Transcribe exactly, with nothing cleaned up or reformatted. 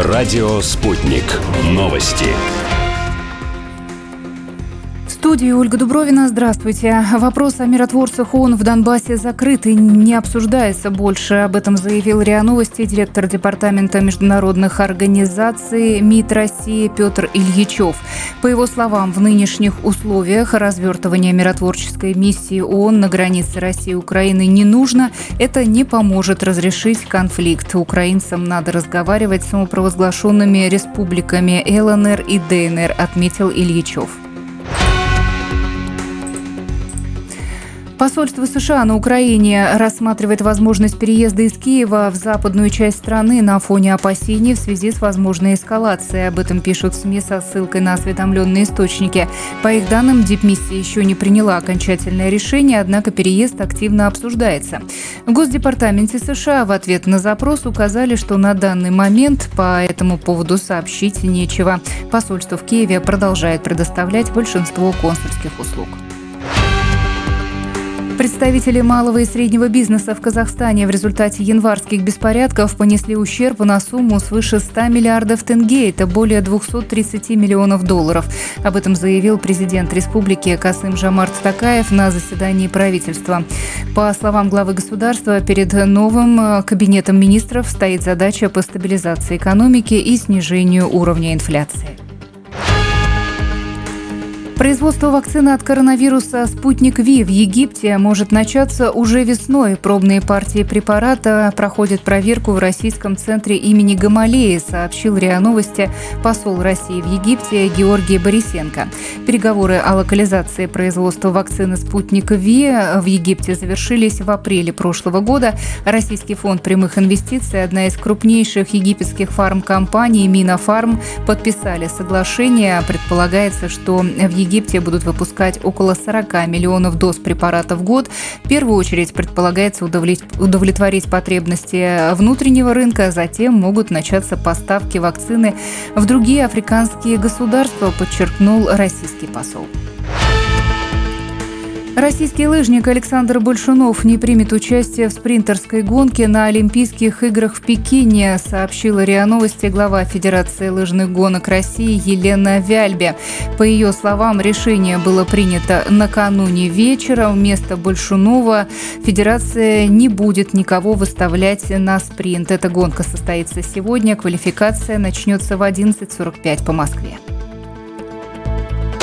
Радио «Спутник». Новости. В студии Ольга Дубровина. Здравствуйте. Вопрос о миротворцах ООН в Донбассе закрыт и не обсуждается больше. Об этом заявил РИА Новости директор Департамента международных организаций МИД России Петр Ильичев. По его словам, в нынешних условиях развертывание миротворческой миссии ООН на границе России и Украины не нужно. Это не поможет разрешить конфликт. Украинцам надо разговаривать с самопровозглашенными республиками ЛНР и ДНР, отметил Ильичев. Посольство США на Украине рассматривает возможность переезда из Киева в западную часть страны на фоне опасений в связи с возможной эскалацией. Об этом пишут СМИ со ссылкой на осведомленные источники. По их данным, дипмиссия еще не приняла окончательное решение, однако переезд активно обсуждается. В Госдепартаменте США в ответ на запрос указали, что на данный момент по этому поводу сообщить нечего. Посольство в Киеве продолжает предоставлять большинство консульских услуг. Представители малого и среднего бизнеса в Казахстане в результате январских беспорядков понесли ущерб на сумму свыше ста миллиардов тенге, это более двухсот тридцати миллионов долларов. Об этом заявил президент республики Касым-Жомарт Токаев на заседании правительства. По словам главы государства, перед новым кабинетом министров стоит задача по стабилизации экономики и снижению уровня инфляции. Производство вакцины от коронавируса «Спутник Ви» в Египте может начаться уже весной. Пробные партии препарата проходят проверку в российском центре имени Гамалеи, сообщил РИА Новости посол России в Египте Георгий Борисенко. Переговоры о локализации производства вакцины «Спутник Ви» в Египте завершились в апреле прошлого года. Российский фонд прямых инвестиций, одна из крупнейших египетских фармкомпаний «Минофарм», подписали соглашение. Предполагается, что в Египте В Египте будут выпускать около сорока миллионов доз препарата в год. В первую очередь предполагается удовлетворить потребности внутреннего рынка, затем могут начаться поставки вакцины в другие африканские государства, подчеркнул российский посол. Российский лыжник Александр Большунов не примет участие в спринтерской гонке на Олимпийских играх в Пекине, сообщила РИА Новости глава Федерации лыжных гонок России Елена Вяльбе. По ее словам, решение было принято накануне вечера. Вместо Большунова Федерация не будет никого выставлять на спринт. Эта гонка состоится сегодня. Квалификация начнется в одиннадцать сорок пять по Москве.